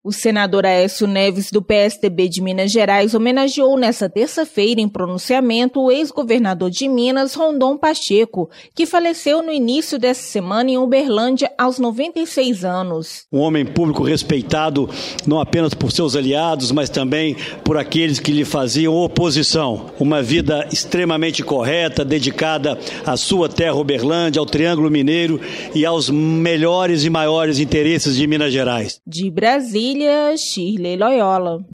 O senador Aécio Neves, do PSDB de Minas Gerais, homenageou nesta terça-feira, em pronunciamento, o ex-governador de Minas, Rondon Pacheco, que faleceu no início dessa semana em Uberlândia, aos 96 anos. Um homem público respeitado não apenas por seus aliados, mas também por aqueles que lhe faziam oposição. Uma vida extremamente correta, dedicada à sua terra Uberlândia, ao Triângulo Mineiro e aos melhores e maiores interesses de Minas Gerais. De Brasília, Shirley Loyola.